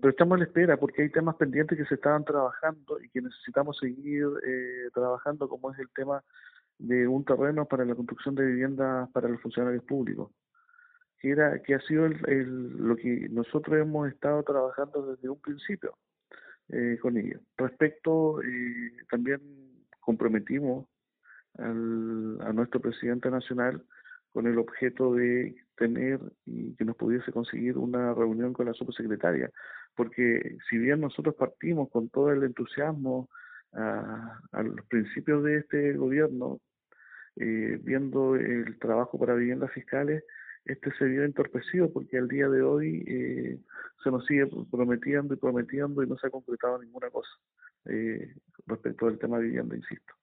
pero estamos a la espera porque hay temas pendientes que se estaban trabajando y que necesitamos seguir trabajando, como es el tema de un terreno para la construcción de viviendas para los funcionarios públicos, que ha sido lo que nosotros hemos estado trabajando desde un principio con ellos. Respecto, también comprometimos a nuestro presidente nacional con el objeto de tener y que nos pudiese conseguir una reunión con la subsecretaria, porque si bien nosotros partimos con todo el entusiasmo a los principios de este gobierno, viendo el trabajo para viviendas fiscales, este se vio entorpecido porque al día de hoy se nos sigue prometiendo y prometiendo y no se ha concretado ninguna cosa respecto al tema de vivienda, insisto.